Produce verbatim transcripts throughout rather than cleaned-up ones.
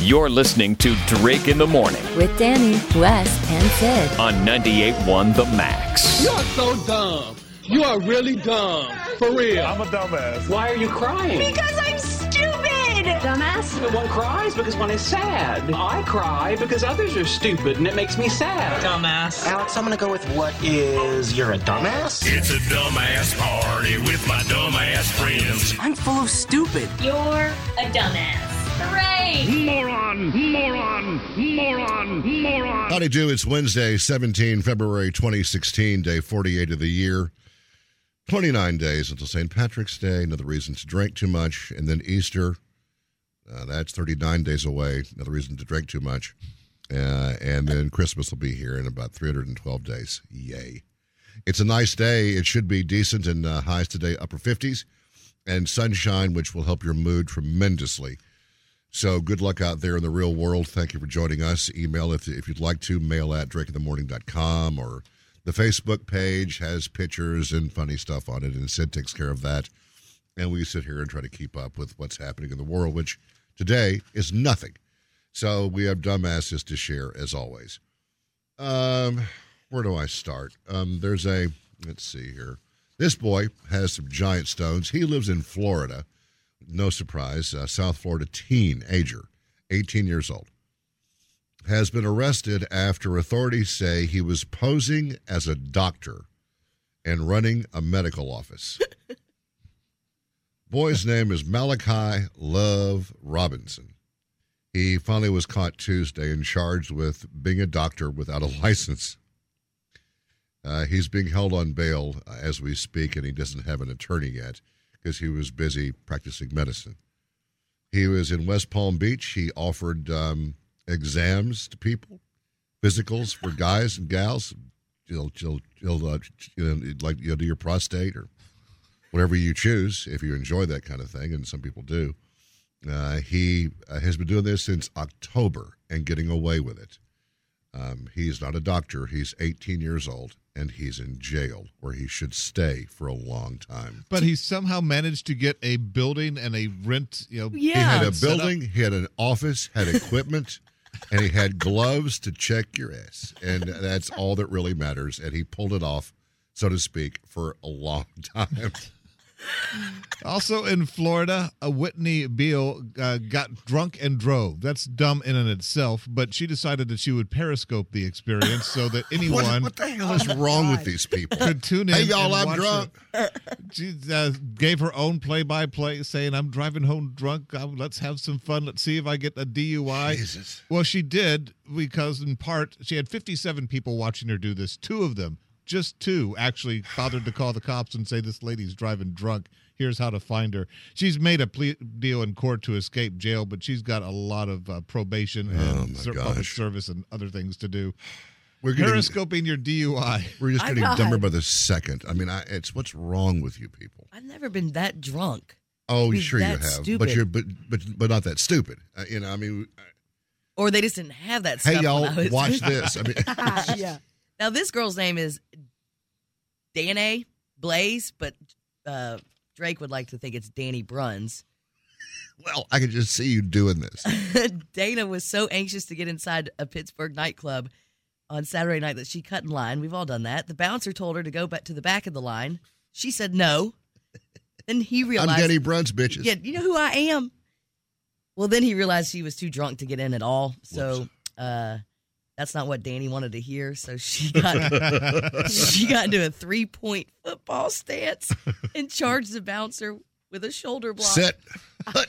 You're listening to Drake in the Morning with Danny, Wes, and Sid on ninety-eight point one The Max. You're so dumb. You are really dumb. For real. I'm a dumbass. Why are you crying? Because I'm stupid. Dumbass. One cries because one is sad. I cry because others are stupid and it makes me sad. Dumbass. Alex, I'm going to go with what is, you're a dumbass? It's a dumbass party with my dumbass friends. I'm full of stupid. You're a dumbass. Hooray! Moron, moron, moron, moron. Howdy do, it's Wednesday, seventeenth February twenty sixteen, day forty-eight of the year. twenty-nine days until Saint Patrick's Day, another reason to drink too much. And then Easter, uh, that's thirty-nine days away, another reason to drink too much. Uh, and then Christmas will be here in about three hundred twelve days. Yay. It's a nice day. It should be decent, and uh, highs today, upper fifties. And sunshine, which will help your mood tremendously. So good luck out there in the real world. Thank you for joining us. Email if, if you'd like to, mail at drake in the morning dot com, or the Facebook page has pictures and funny stuff on it, and Sid takes care of that. And we sit here and try to keep up with what's happening in the world, which today is nothing. So we have dumbasses to share, as always. Um, where do I start? Um, there's a, let's see here. This boy has some giant stones. He lives in Florida. No surprise, uh, South Florida teenager, eighteen years old, has been arrested after authorities say he was posing as a doctor and running a medical office. Boy's name is Malachi Love Robinson. He finally was caught Tuesday and charged with being a doctor without a license. Uh, he's being held on bail uh, as we speak, and he doesn't have an attorney yet, because he was busy practicing medicine. He was in West Palm Beach. He offered um, exams to people, physicals for guys and gals. He'll, he'll, he'll uh, you know, like you'll do your prostate or whatever you choose if you enjoy that kind of thing, and some people do. Uh, he uh, has been doing this since October and getting away with it. Um, he's not a doctor. He's eighteen years old, and he's in jail where he should stay for a long time. But he somehow managed to get a building and a rent. You know, yeah. He had a building, he had an office, had equipment, and he had gloves to check your ass. And that's all that really matters. And he pulled it off, so to speak, for a long time. Also in Florida, a Whitney Beale uh, got drunk and drove. That's dumb in and itself, but she decided that she would Periscope the experience so that anyone... what, what the hell is wrong with these people? Could tune in. Hey, y'all, I'm drunk. Her. She uh, gave her own play-by-play saying, I'm driving home drunk. Uh, let's have some fun. Let's see if I get a D U I. Jesus. Well, she did, because in part, she had fifty-seven people watching her do this. Two of them, just two, actually bothered to call the cops and say, this lady's driving drunk. Here's how to find her. She's made a plea deal in court to escape jail, but she's got a lot of uh, probation and oh public service and other things to do. We're getting, Periscoping your D U I. We're just getting dumber by the second. I mean, I, it's what's wrong with you people? I've never been that drunk. Oh, sure you have, stupid. but you're but but but not that stupid. Uh, you know, I mean. Or they just didn't have that stuff. Hey, y'all, when I was... watch this. I mean, yeah. Now this girl's name is Dana Blaze, but uh, Drake would like to think it's Danny Bruns. Well, I can just see you doing this. Dana was so anxious to get inside a Pittsburgh nightclub on Saturday night that she cut in line. We've all done that. The bouncer told her to go back to the back of the line. She said no. Then he realized... I'm Danny Bruns, bitches. Yeah, you know who I am? Well, then he realized she was too drunk to get in at all. So uh, that's not what Danny wanted to hear. So she got she got into a three-point football stance and charged the bouncer with a shoulder block. Sit. And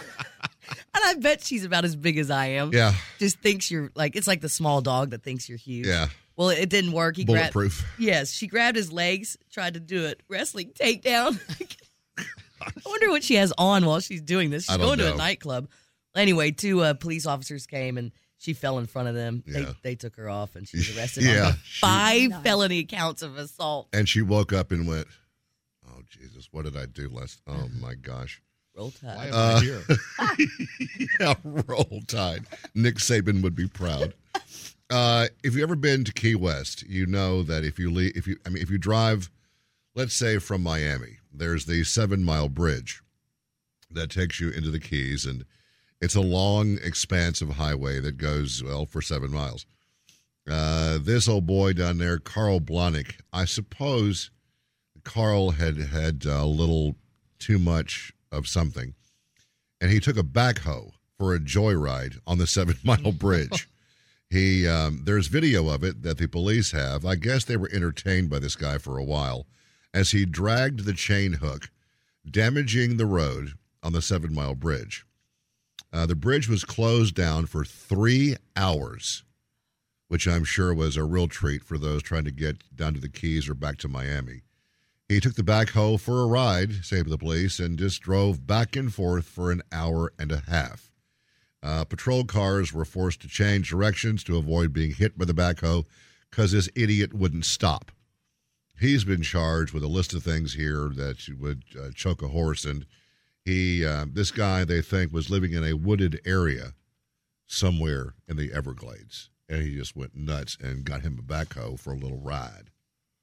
I bet she's about as big as I am. Yeah. Just thinks you're like, it's like the small dog that thinks you're huge. Yeah. Well, it didn't work. He Bulletproof. Grabbed, yes. She grabbed his legs, tried to do it. Wrestling takedown. I wonder what she has on while she's doing this. She's going know. to a nightclub. Anyway, two uh, police officers came and she fell in front of them. Yeah. They they took her off and she was arrested yeah, on she, five nice. felony counts of assault. And she woke up and went, oh, Jesus, what did I do last? Oh, my gosh. Roll Tide. Why am Uh, I here? yeah, Roll Tide. Nick Saban would be proud. Uh, if you've ever been to Key West, you know that if you leave, if you, I mean, if you drive, let's say from Miami, there's the Seven Mile Bridge that takes you into the Keys, and It's a long, expansive highway that goes, well, for seven miles. Uh, this old boy down there, Carl Blahnik, I suppose Carl had had a little too much of something, and he took a backhoe for a joyride on the seven-mile bridge. He um, there's video of it that the police have. I guess they were entertained by this guy for a while as he dragged the chain hook, damaging the road on the seven-mile bridge. Uh, the bridge was closed down for three hours, which I'm sure was a real treat for those trying to get down to the Keys or back to Miami. He took the backhoe for a ride, say the police, and just drove back and forth for an hour and a half. Uh, patrol cars were forced to change directions to avoid being hit by the backhoe because this idiot wouldn't stop. He's been charged with a list of things here that would uh, choke a horse, and he, uh, this guy, they think, was living in a wooded area somewhere in the Everglades, and he just went nuts and got him a backhoe for a little ride.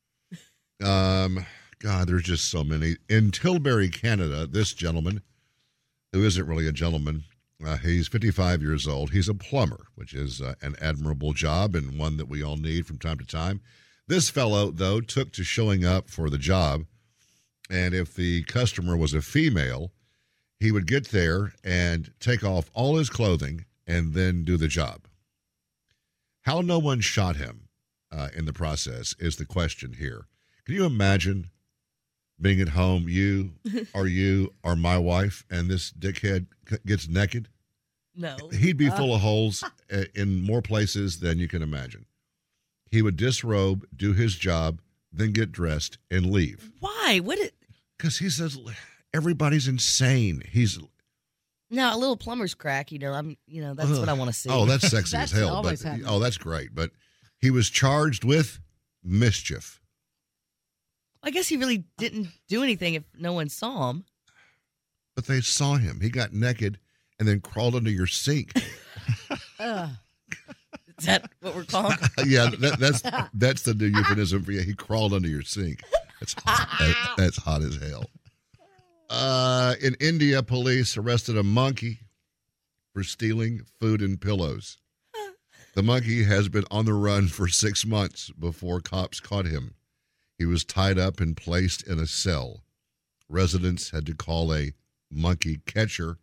Um, God, there's just so many. In Tilbury, Canada, this gentleman, who isn't really a gentleman, uh, he's fifty-five years old. He's a plumber, which is uh, an admirable job and one that we all need from time to time. This fellow, though, took to showing up for the job, and if the customer was a female, he would get there and take off all his clothing and then do the job. How no one shot him uh, in the process is the question here. Can you imagine being at home, you or you or my wife, and this dickhead gets naked? No. He'd be Uh. full of holes in more places than you can imagine. He would disrobe, do his job, then get dressed and leave. Why? What? It... Because he says everybody's insane. He's Now, a little plumber's crack, you know, I'm, you know, that's Ugh. what I want to see. Oh, that's sexy as That's hell. always But happening. oh, that's great. But he was charged with mischief. I guess he really didn't do anything if no one saw him. But they saw him. He got naked and then crawled under your sink. Ugh. Is that what we're calling? Yeah, that, that's that's the new euphemism for you. He crawled under your sink. That's hot. That- that's hot as hell. Uh, in India, police arrested a monkey for stealing food and pillows. The monkey has been on the run for six months before cops caught him. He was tied up and placed in a cell. Residents had to call a monkey catcher.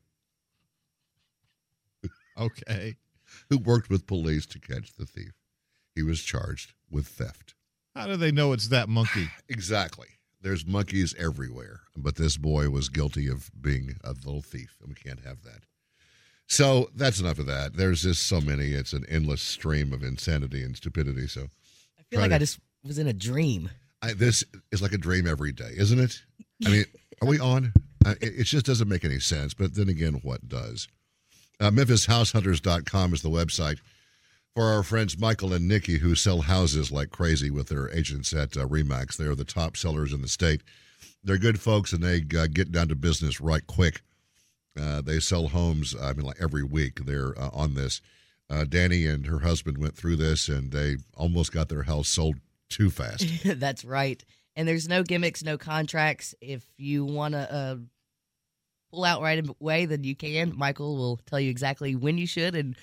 Okay. Who worked with police to catch the thief. He was charged with theft. How do they know it's that monkey? Exactly. There's monkeys everywhere, but this boy was guilty of being a little thief, and we can't have that. So that's enough of that. There's just so many. It's an endless stream of insanity and stupidity. So I feel like to, I just was in a dream. I, this is like a dream every day, isn't it? I mean, are we on? Uh, it, it just doesn't make any sense. But then again, what does? Uh, Memphis House Hunters dot com is the website for our friends Michael and Nikki, who sell houses like crazy with their agents at uh, Remax. They're the top sellers in the state. They're good folks, and they uh, get down to business right quick. Uh, they sell homes, I mean, like every week. They're uh, on this. Uh, Danny and her husband went through this, and they almost got their house sold too fast. That's right. And there's no gimmicks, no contracts. If you want to uh, pull out right away, then you can. Michael will tell you exactly when you should and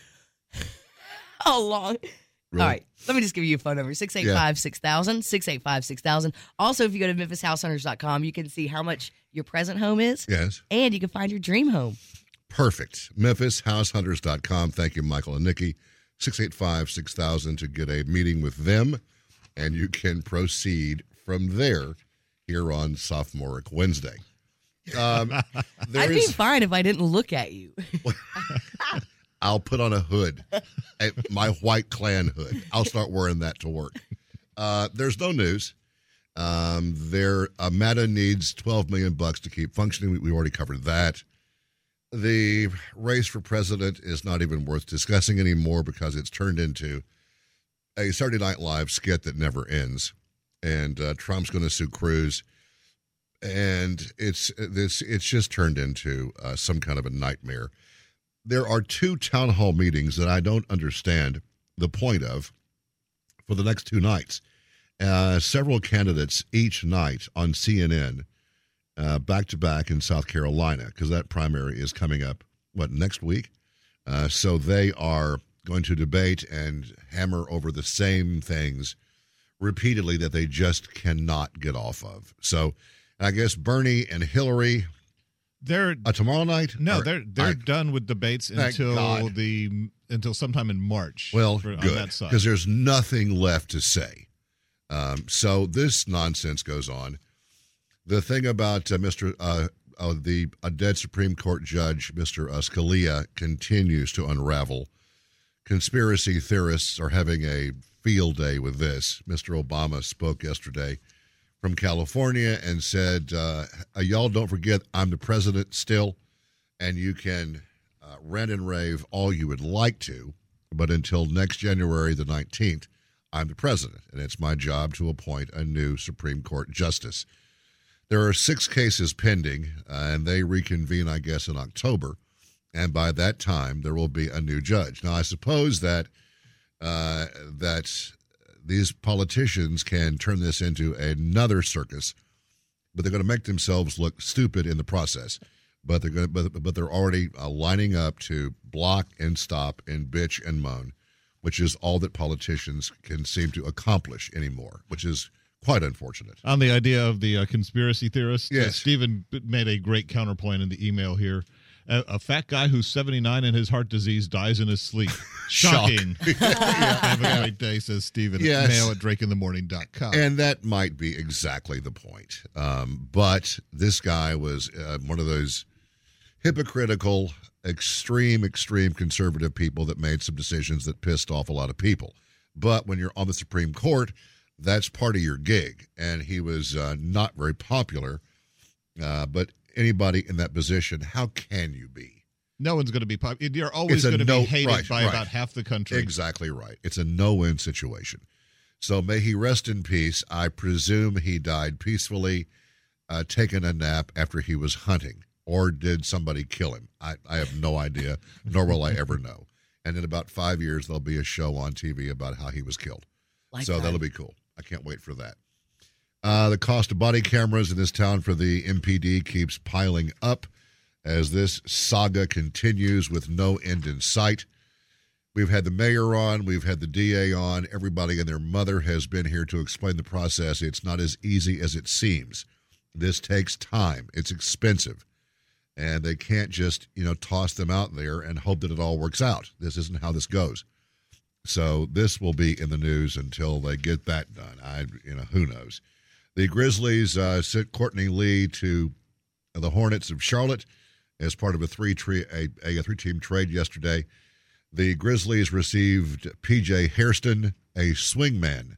how long. Really? All right. Let me just give you a phone number, six eight five, six thousand, six eight five, six thousand. Also, if you go to Memphis House Hunters dot com, you can see how much your present home is. Yes. And you can find your dream home. Perfect. Memphis House Hunters dot com. Thank you, Michael and Nikki. six eight five, six thousand to get a meeting with them, and you can proceed from there here on Sophomoric Wednesday. Um, I'd be fine if I didn't look at you. I'll put on a hood, a, my white Klan hood. I'll start wearing that to work. Uh, there's no news. Um, there, uh, Meta needs twelve million bucks to keep functioning. We, we already covered that. The race for president is not even worth discussing anymore because it's turned into a Saturday Night Live skit that never ends. And uh, Trump's going to sue Cruz. And it's this. It's just turned into uh, some kind of a nightmare. There are two town hall meetings that I don't understand the point of for the next two nights. Uh, several candidates each night on C N N, uh, back to back in South Carolina, because that primary is coming up, what, next week? Uh, so they are going to debate and hammer over the same things repeatedly that they just cannot get off of. So I guess Bernie and Hillary, they're uh, tomorrow night. No, or, they're they're I, done with debates until God. the until sometime in March. Well, for, on good, that side. because there's nothing left to say. Um, so this nonsense goes on. The thing about uh, Mister Uh, uh, the a dead Supreme Court judge, Mister Uh, Scalia, continues to unravel. Conspiracy theorists are having a field day with this. Mister Obama spoke yesterday from California and said, uh, y'all don't forget I'm the president still, and you can uh, rant and rave all you would like to, but until next January the nineteenth, I'm the president, and it's my job to appoint a new Supreme Court justice. There are six cases pending, uh, and they reconvene, I guess, in October, and by that time, there will be a new judge. Now, I suppose that uh, that these politicians can turn this into another circus, but they're going to make themselves look stupid in the process. But they're going to, but, but they're already uh, lining up to block and stop and bitch and moan, which is all that politicians can seem to accomplish anymore, which is quite unfortunate. On the idea of the uh, conspiracy theorist, yes. uh, Stephen made a great counterpoint in the email here. A, a fat guy who's seventy-nine and his heart disease dies in his sleep. Shocking. yeah. Have a great day, says Stephen. Yes. Mail at drake in the morning dot com. And that might be exactly the point. Um, but this guy was uh, one of those hypocritical, extreme, extreme conservative people that made some decisions that pissed off a lot of people. But when you're on the Supreme Court, that's part of your gig. And he was uh, not very popular. Uh, but anybody in that position, how can you be? No one's going to be popular. You're always It's a going to no- be hated right, by right. about half the country. Exactly right. It's a no-win situation. So may he rest in peace. I presume he died peacefully, uh, taking a nap after he was hunting. Or did somebody kill him? I, I have no idea, nor will I ever know. And in about five years, there'll be a show on T V about how he was killed. Like so that. that'll be cool. I can't wait for that. Uh, the cost of body cameras in this town for the M P D keeps piling up as this saga continues with no end in sight. We've had the mayor on. We've had the D A on. Everybody and their mother has been here to explain the process. It's not as easy as it seems. This takes time. It's expensive. And they can't just, you know, toss them out there and hope that it all works out. This isn't how this goes. So this will be in the news until they get that done. I, you know, who knows? The Grizzlies uh, sent Courtney Lee to the Hornets of Charlotte as part of a three tre- a, a three-team trade yesterday. The Grizzlies received P J Hairston, a swingman,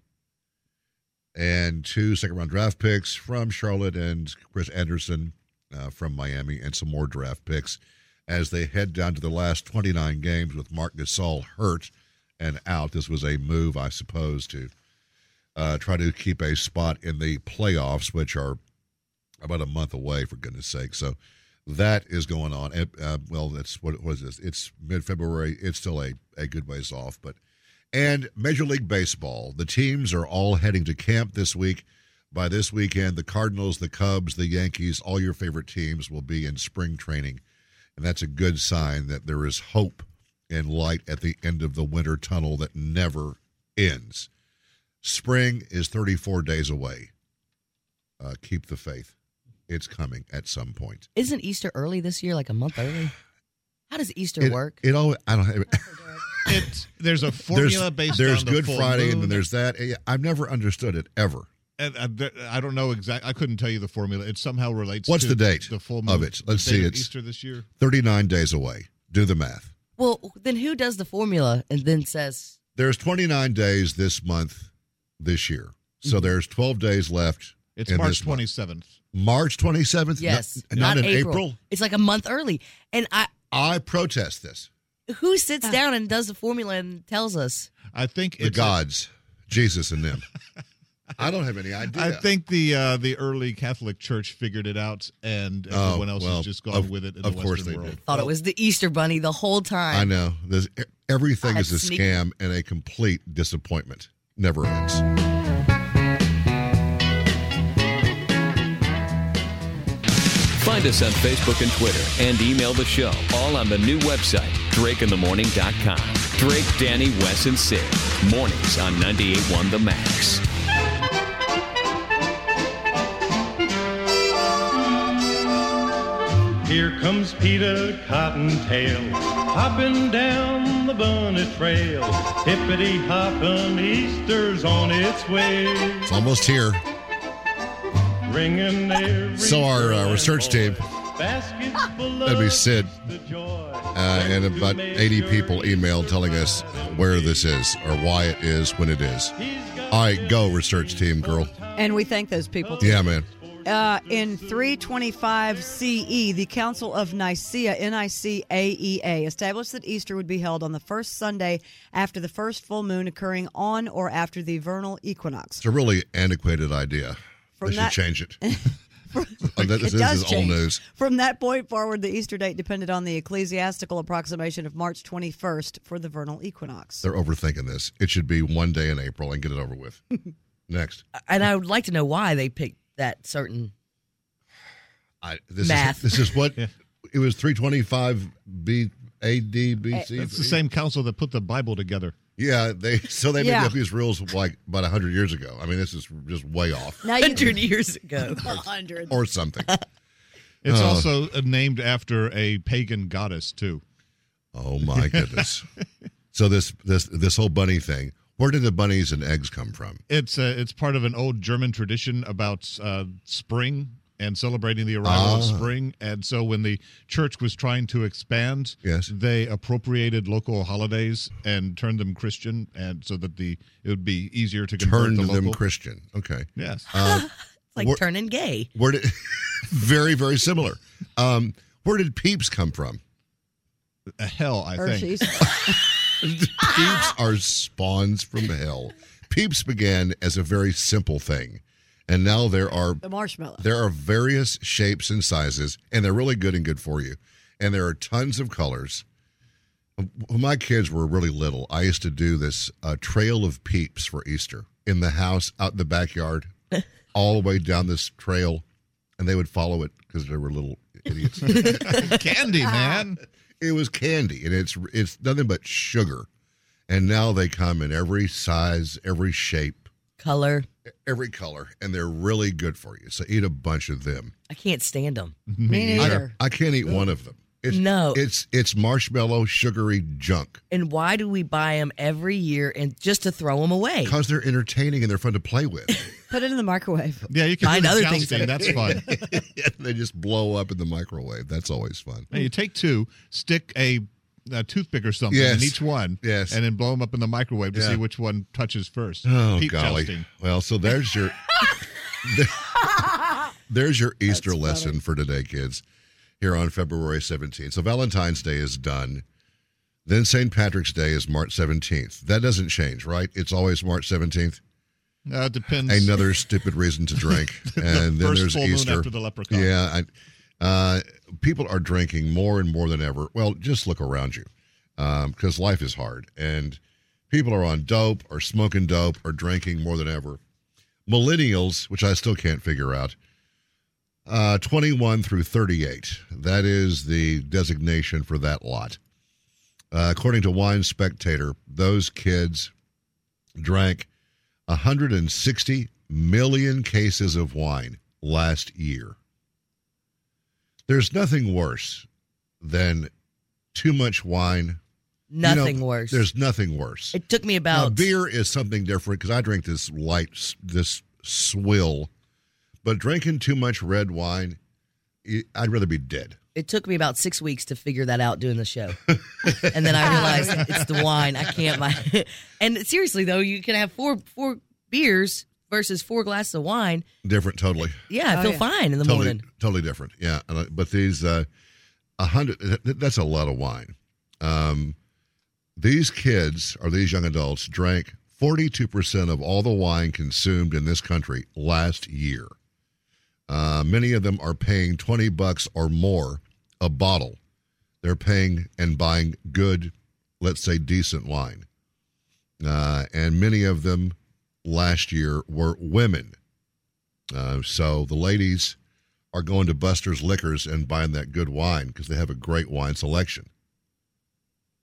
and two second-round draft picks from Charlotte and Chris Anderson uh, from Miami, and some more draft picks as they head down to the last twenty-nine games with Marc Gasol hurt and out. This was a move, I suppose, to uh, try to keep a spot in the playoffs, which are about a month away, for goodness sake. So that is going on. And, uh, well, that's what, what is this? It's mid-February. It's still a, a good ways off. But and Major League Baseball, the teams are all heading to camp this week. By this weekend, the Cardinals, the Cubs, the Yankees, all your favorite teams will be in spring training. And that's a good sign that there is hope and light at the end of the winter tunnel that never ends. Spring is thirty-four days away. Uh, keep the faith. It's coming at some point. Isn't Easter early this year, like a month early? How does Easter It, work? it always, I don't have It, there's a formula there's, based there's on the Good full Friday, moon. and then there's that. I've never understood it ever. And I, I don't know exactly. I couldn't tell you the formula. It somehow relates. What's to the date the full moon, of it? Let's the date see. of It's Easter this year. thirty-nine days away. Do the math. Well, then who does the formula and then says There's twenty-nine days this month, this year. So there's twelve days left. It's in March this month. twenty-seventh. March twenty-seventh? yes, Not, not in April. April? It's like a month early. And I, I protest this. who sits down and does the formula and tells us? I think The it's gods, Jesus and them. I don't have any idea. I think the uh, the early Catholic Church figured it out, and Oh, everyone else well, has just gone of- with it in of the course Western they world. did. Thought it was the Easter Bunny the whole time. I know. There's, everything is a That's sneaky. scam and a complete disappointment. Never ends. Find us on Facebook and Twitter and email the show, all on the new website, drake in the morning dot com. Drake, Danny, Wes, and Sid. Mornings on ninety-eight point one The Max. Here comes Peter Cottontail, hopping down the bunny trail. Hippity hoppin', Easter's on its way. It's almost here. Ringing every So our uh, research team, that'd be Sid, uh, and about eighty people emailed telling us where this is or why it is when it is. All right, go research team, girl. And we thank those people. Too. Yeah, man. Uh, in three twenty-five C E, the Council of Nicaea, N I C A E A, established that Easter would be held on the first Sunday after the first full moon occurring on or after the vernal equinox. It's a really antiquated idea. From they should that- change it. From, Oh, that- this it does is old change. news. From that point forward, the Easter date depended on the ecclesiastical approximation of March twenty-first for the vernal equinox. They're overthinking this. It should be one day in April and get it over with. Next. And I would like to know why they picked that certain I, this math. Is, this is what it was. three twenty-five B A D B C. It's the same council that put the Bible together. Yeah, they so they Yeah. made up these rules like about a hundred years ago. I mean, this is just way off, Now you, hundred years ago. hundred. or something. It's Oh. also uh, named after a pagan goddess too. Oh my goodness! So this this this whole bunny thing. Where did the bunnies and eggs come from? It's uh, it's part of an old German tradition about uh, spring and celebrating the arrival Ah. of spring. And so when the church was trying to expand, Yes. they appropriated local holidays and turned them Christian, and so that the it would be easier to convert Turned the them local. Christian. Okay. Yes. Uh, It's like Where- turning gay. where did very very similar? Um, where did Peeps come from? Uh, hell, I think. Hershey's. Peeps are spawns from hell. Peeps began as a very simple thing, and now there are The marshmallow. there are various shapes and sizes, and they're really good and good for you. And there are tons of colors. When my kids were really little, I used to do this uh, trail of Peeps for Easter in the house, out in the backyard, all the way down this trail, and they would follow it because they were little idiots. Candy, man. It was candy, and it's it's nothing but sugar. And now they come in every size, every shape, Color. every color, and they're really good for you. So eat a bunch of them. I can't stand them. Me I, neither. I can't eat one of them. It's, No. it's it's marshmallow, sugary junk. And why do we buy them every year and just to throw them away? Because they're entertaining and they're fun to play with. Put it in the microwave. Yeah, you can Find do the other things jousting. that- That's fun. They just blow up in the microwave. That's always fun. Now you take two, stick a, a toothpick or something Yes. in each one, Yes. and then blow them up in the microwave to Yeah. see which one touches first. Oh, Peep golly. jousting. Well, so there's your there's your Easter lesson for today, kids, here on February seventeenth. So Valentine's Day is done. Then Saint Patrick's Day is March seventeenth. That doesn't change, right? It's always March seventeenth. Uh, it depends. Another stupid reason to drink. And then First there's full moon Easter. after the leprechaun. Yeah. I, uh, people are drinking more and more than ever. Well, just look around you because life is hard. And people are on dope or smoking dope or drinking more than ever. Millennials, which I still can't figure out, uh, twenty-one through thirty-eight. That is the designation for that lot. Uh, according to Wine Spectator, those kids drank one hundred sixty million cases of wine last year. There's nothing worse than too much wine. Nothing You know, worse. There's nothing worse. It took me Now, about beer is something different because I drink this light, s- this swill. But drinking too much red wine, I- I'd rather be dead. it took me about six weeks to figure that out doing the show, and then I realized it's the wine. I can't. My and seriously though, you can have four four beers versus four glasses of wine. Different, totally. Yeah, I Oh, feel yeah. fine in the totally, morning. totally different. Yeah, and I- but these uh, a hundred. th- That's a lot of wine. Um, these kids or these young adults drank forty-two percent of all the wine consumed in this country last year. Uh, many of them are paying twenty bucks or more a bottle. They're paying and buying good, let's say, decent wine. Uh, and many of them last year were women. Uh, so the ladies are going to Buster's Liquors and buying that good wine because they have a great wine selection.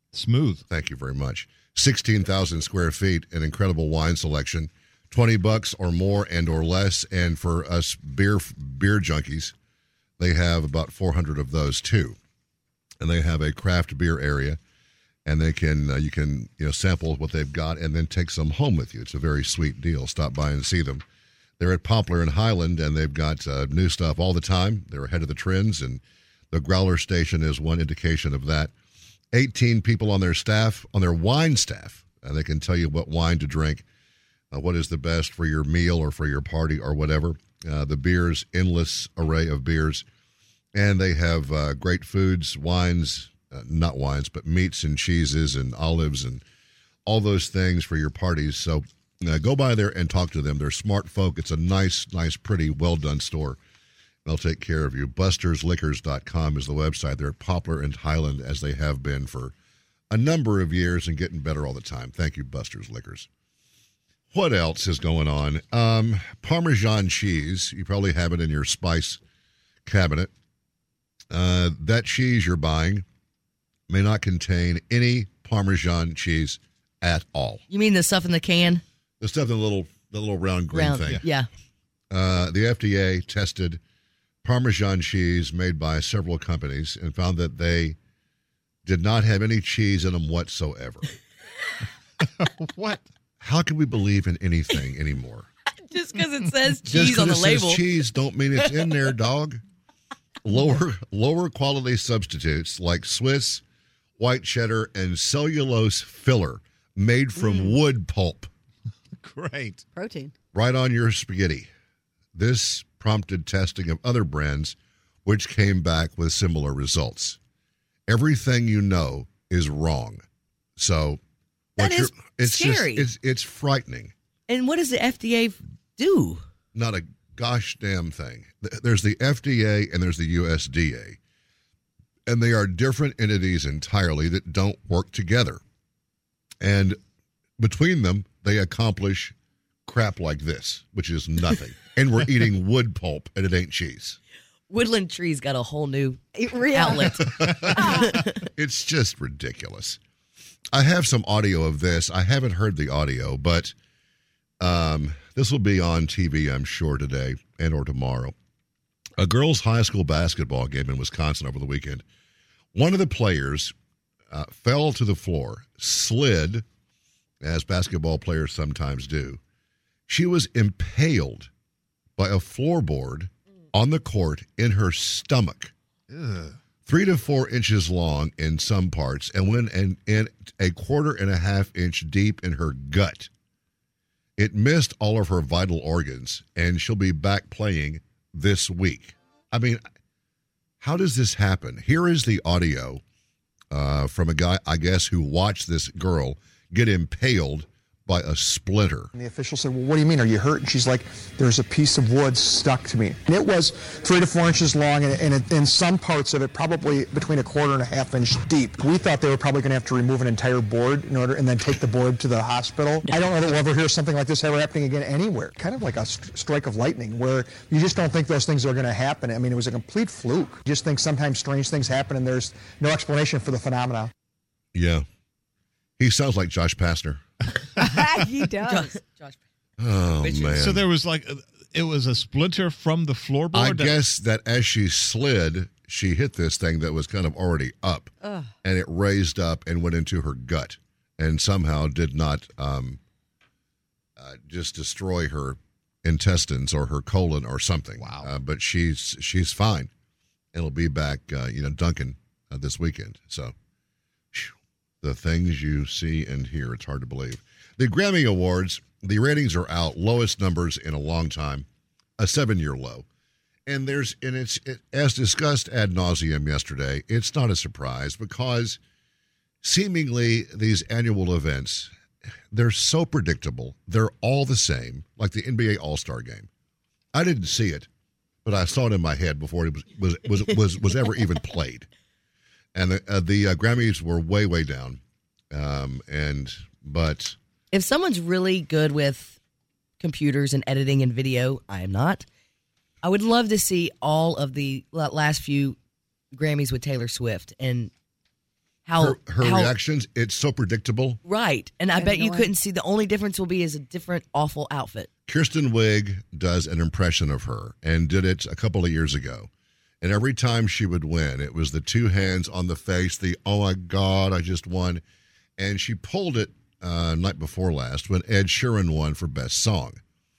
Smooth. Thank you very much. sixteen thousand square feet, an incredible wine selection. twenty bucks or more and or less. And for us beer beer junkies, they have about four hundred of those too. And they have a craft beer area, and they can uh, you can you know sample what they've got and then take some home with you. It's a very sweet deal. Stop by and see them. They're at Poplar and Highland, and they've got uh, new stuff all the time. They're ahead of the trends, and the Growler Station is one indication of that. eighteen people on their staff, on their wine staff, and they can tell you what wine to drink, uh, what is the best for your meal or for your party or whatever. Uh, the beers, endless array of beers. And they have uh, great foods, wines, uh, not wines, but meats and cheeses and olives and all those things for your parties. So uh, go by there and talk to them. They're smart folk. It's a nice, nice, pretty, well-done store. They'll take care of you. Busters Liquors dot com is the website. They're at Poplar and Highland, as they have been for a number of years and getting better all the time. Thank you, Busters Liquors. What else is going on? Um, Parmesan cheese. You probably have it in your spice cabinet. Uh, that cheese you're buying may not contain any Parmesan cheese at all. You mean the stuff in the can? The stuff in the little, the little round green Round, thing. Yeah. Uh, the F D A tested Parmesan cheese made by several companies and found that they did not have any cheese in them whatsoever. What? How can we believe in anything anymore? Just because it says Just cheese on the it label. Says cheese don't mean it's in there, dog. Lower lower quality substitutes like Swiss, white cheddar, and cellulose filler made from Mm. wood pulp. Great. Protein. Right on your spaghetti. This prompted testing of other brands, which came back with similar results. Everything you know is wrong. So That what you're, is it's scary. just it's it's frightening. And what does the F D A do? Not a gosh damn thing. There's the F D A and there's the U S D A. And they are different entities entirely that don't work together. And between them, they accomplish crap like this, which is nothing. And we're eating wood pulp and it ain't cheese. Woodland Tree's got a whole new Yeah. outlet. It's just ridiculous. I have some audio of this. I haven't heard the audio, but um, this will be on T V, I'm sure, today and or tomorrow. A girls' high school basketball game in Wisconsin over the weekend. One of the players uh, fell to the floor, slid, as basketball players sometimes do. She was impaled by a floorboard on the court in her stomach. Ugh. Three to four inches long in some parts, and went and, and a quarter and a half inch deep in her gut. It missed all of her vital organs, and she'll be back playing this week. I mean, how does this happen? Here is the audio uh, from a guy, I guess, who watched this girl get impaled by a splinter. And the official said, well, what do you mean? Are you hurt? And she's like, there's a piece of wood stuck to me. And it was three to four inches long, and, and it, in some parts of it, probably between a quarter and a half inch deep. We thought they were probably going to have to remove an entire board in order, and then take the board to the hospital. I don't know that we'll ever hear something like this ever happening again anywhere. Kind of like a st- strike of lightning, where you just don't think those things are going to happen. I mean, it was a complete fluke. You just think sometimes strange things happen, and there's no explanation for the phenomena. Yeah. He sounds like Josh Pastner. He does. Josh, Josh. Oh, man. So there was like, it was a splinter from the floorboard? I guess that as she slid, she hit this thing that was kind of already up. Ugh. And it raised up and went into her gut and somehow did not um, uh, just destroy her intestines or her colon or something. Wow. Uh, but she's she's fine. And will be back, uh, you know, Duncan uh, this weekend. So phew, the things you see and hear, it's hard to believe. The Grammy Awards, the ratings are out, lowest numbers in a long time, a seven-year low. And there's, and it's, it, as discussed ad nauseum yesterday, it's not a surprise because seemingly these annual events, they're so predictable. They're all the same, like the N B A All-Star Game. I didn't see it, but I saw it in my head before it was was was was, was ever even played. And the uh, the uh, Grammys were way way down, um, and but. If someone's really good with computers and editing and video, I am not. I would love to see all of the last few Grammys with Taylor Swift and how her, her how, reactions, it's so predictable. Right. And I And bet you no couldn't one- see. The only difference will be is a different awful outfit. Kirsten Wig does an impression of her and did it a couple of years ago. And every time she would win, it was the two hands on the face, the, oh my God, I just won. And she pulled it uh, night before last when Ed Sheeran won for Best Song.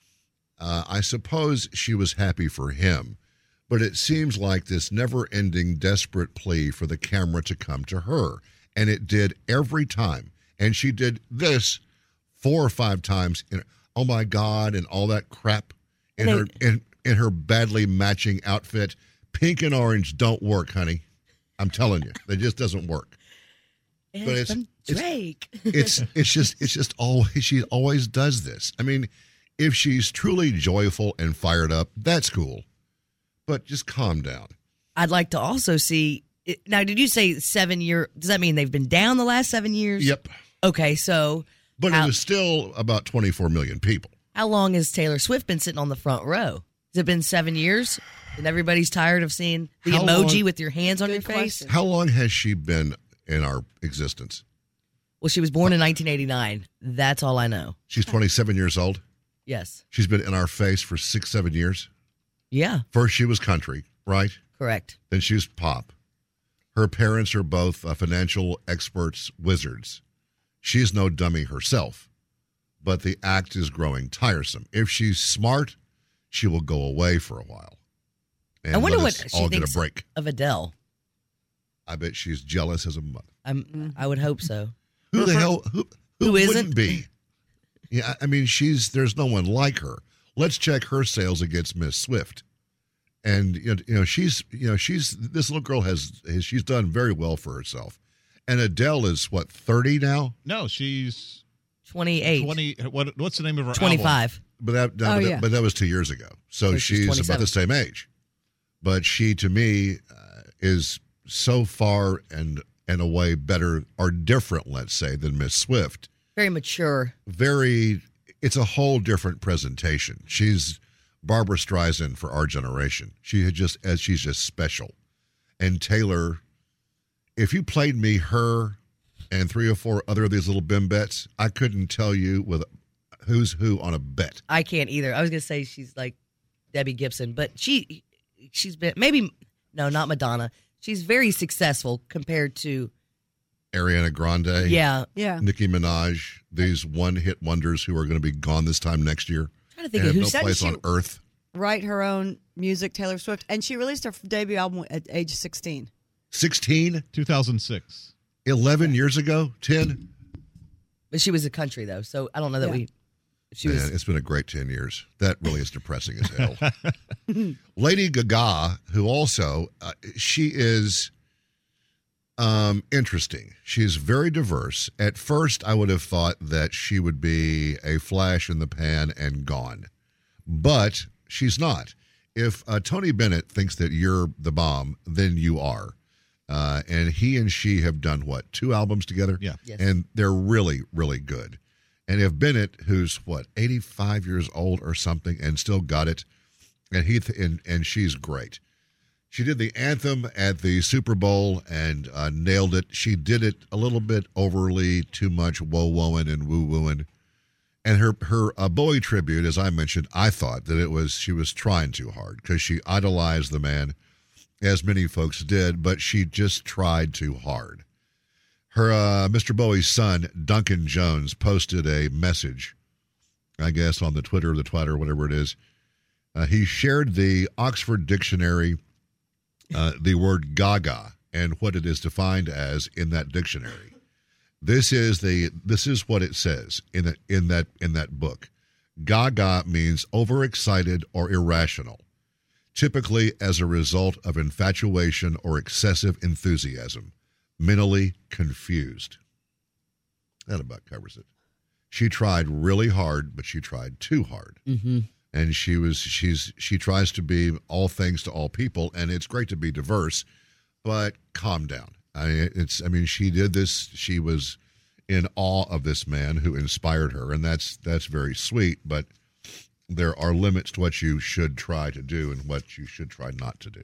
Uh, I suppose she was happy for him, but it seems like this never-ending desperate plea for the camera to come to her. And it did every time. And she did this four or five times in, oh my God, and all that crap in And her in, in her badly matching outfit. Pink and orange don't work, honey. I'm telling you, it just doesn't work. And But it's- from it's- Drake. It's it's just it's just always she always does this. I mean, if she's truly joyful and fired up, that's cool. But just calm down. I'd like to also see. Now, did you say seven year? Does that mean they've been down the last seven years? Yep. Okay, so. But how, it was still about twenty-four million people. How long has Taylor Swift been sitting on the front row? Has it been seven years? And everybody's tired of seeing the How emoji long- with your hands on Good your face? question. How long has she been in our existence? Well, she was born in nineteen eighty-nine. That's all I know. She's twenty-seven years old. Yes. She's been in our face for six, seven years. Yeah, First, she was country, right? correct. Then she was pop. Her parents are both uh, financial experts, wizards. She's no dummy herself, but the act is growing tiresome. If she's smart, she will go away for a while. And I wonder let what us she all get thinks a break. of Adele. I bet she's jealous as a mother. I'm, I would hope so. Who the hell? Who, who, Who wouldn't isn't? be? Yeah, I mean, she's there's no one like her. Let's check her sales against Miss Swift, and you know, you know she's you know she's this little girl has she's done very well for herself, and Adele is what thirty now, No, she's twenty-eight. twenty. What, what's the name of her album? twenty-five. but that no, Oh, but, yeah. that but that was two years ago, so, So she's she's about the twenty-seven. same age. But she, to me, uh, is so far and and away better or different, let's say, than Miss Swift. Very mature. Very, it's a whole different presentation. She's Barbara Streisand for our generation. She had just as she's just special. And Taylor, if you played me her and three or four other of these little bimbettes, I couldn't tell you with who's who on a bet. I can't either. I was gonna say she's like Debbie Gibson, but she she's been maybe no, not Madonna. She's very successful compared to Ariana Grande, yeah. Yeah. Nicki Minaj, these one-hit wonders who are going to be gone this time next year trying to think and of have who no said place she- on earth. Write her own music, Taylor Swift, and she released her debut album at age sixteen. sixteen, two thousand six. eleven years ago, ten. But she was a country though, so I don't know that Yeah. we. She Man, was it's been a great ten years. That really is depressing as hell. Lady Gaga, who also, uh, she is um, interesting. She's very diverse. At first, I would have thought that she would be a flash in the pan and gone. But she's not. If uh, Tony Bennett thinks that you're the bomb, then you are. Uh, and he and she have done, what, two albums together? Yeah. Yes. And they're really, really good. And if Bennett, who's what, eighty-five years old or something, and still got it, and he th- and, and she's great. She did the anthem at the Super Bowl and uh, nailed it. She did it a little bit overly too much whoa-whoing and woo-wooing. And her her uh, Bowie tribute, as I mentioned, I thought that it was she was trying too hard because she idolized the man, as many folks did, but she just tried too hard. Her uh, Mister Bowie's son, Duncan Jones, posted a message, I guess, on the Twitter or the Twitter, whatever it is. Uh, he shared the Oxford Dictionary, uh, the word gaga, and what it is defined as in that dictionary. This is the this is what it says in the, in that in that book. Gaga means overexcited or irrational, typically as a result of infatuation or excessive enthusiasm. Mentally confused. That about covers it. She tried really hard, but she tried too hard. Mm-hmm. And she was she's she tries to be all things to all people, and it's great to be diverse, but calm down. I it's I mean she did this. She was in awe of this man who inspired her, and that's that's very sweet. But there are limits to what you should try to do and what you should try not to do.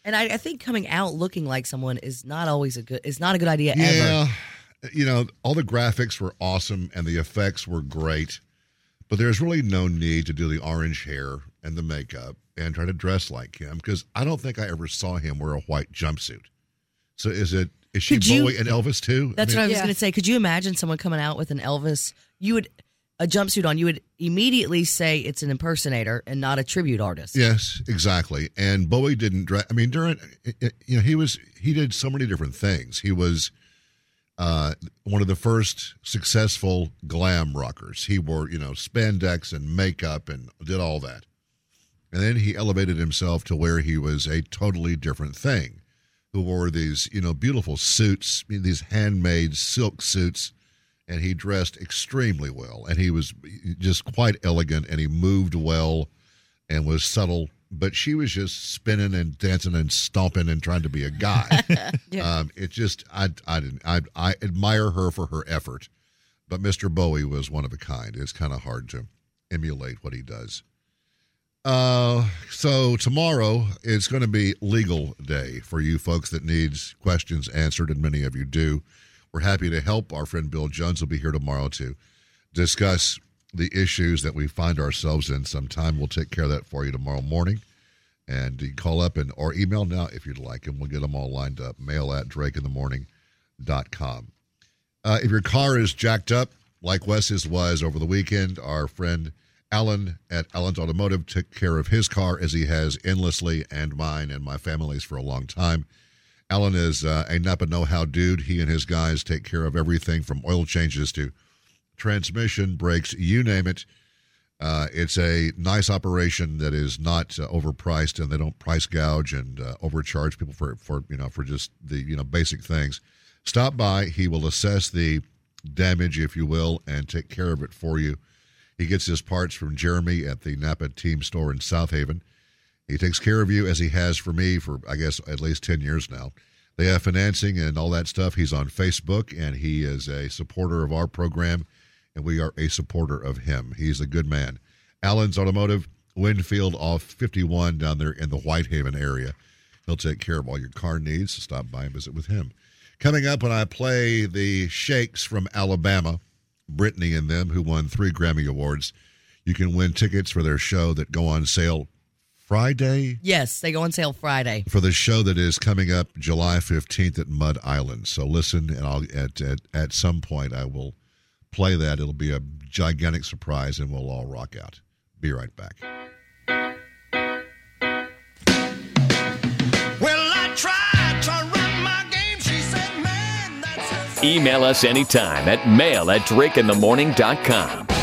And I, I think coming out looking like someone is not always a good. Is not a good idea Yeah, ever. you know, all the graphics were awesome and the effects were great, but there's really no need to do the orange hair and the makeup and try to dress like him because I don't think I ever saw him wear a white jumpsuit. So is it? Is she Could you- Bowie and Elvis too? That's I mean, what I was Yeah. going to say. Could you imagine someone coming out with an Elvis? You would a jumpsuit on. You would immediately say it's an impersonator and not a tribute artist. Yes, exactly. And Bowie didn't dress. I mean, during you know, he was he did so many different things. He was uh, one of the first successful glam rockers. He wore you know spandex and makeup and did all that. And then he elevated himself to where he was a totally different thing. Who wore these you know beautiful suits, I mean, these handmade silk suits. And he dressed extremely well, and he was just quite elegant, and he moved well and was subtle. But she was just spinning and dancing and stomping and trying to be a guy. Yeah. um, it just, I, I didn't, I, I admire her for her effort. But Mister Bowie was one of a kind. It's kind of hard to emulate what he does. Uh, so tomorrow is going to be legal day for you folks that needs questions answered, and many of you do. We're happy to help. Our friend Bill Jones will be here tomorrow to discuss the issues that we find ourselves in sometime. We'll take care of that for you tomorrow morning. And you can call up and or email now if you'd like, and we'll get them all lined up. Mail at drake in the morning dot com. Uh, if your car is jacked up, like Wes's was over the weekend, our friend Alan at Allen's Automotive took care of his car as he has endlessly, and mine and my family's for a long time. Alan is uh, a Napa know-how dude. He and his guys take care of everything from oil changes to transmission, brakes, you name it. Uh, it's a nice operation that is not uh, overpriced, and they don't price gouge and uh, overcharge people for, for you know for just the you know basic things. Stop by. He will assess the damage, if you will, and take care of it for you. He gets his parts from Jeremy at the Napa Team Store in South Haven. He takes care of you as he has for me for, I guess, at least ten years now. They have financing and all that stuff. He's on Facebook, and he is a supporter of our program, and we are a supporter of him. He's a good man. Allen's Automotive, Winfield off fifty-one down there in the Whitehaven area. He'll take care of all your car needs, so stop by and visit with him. Coming up when I play the Shakes from Alabama, Brittany and them, who won three Grammy Awards, you can win tickets for their show that go on sale Friday? Yes, they go on sale Friday. For the show that is coming up July fifteenth at Mud Island. So listen, and I'll at, at at some point I will play that. It'll be a gigantic surprise, and we'll all rock out. Be right back. Well, I tried to run my game. She said, man, that's a... Email us anytime at mail at drake in the morning dot com.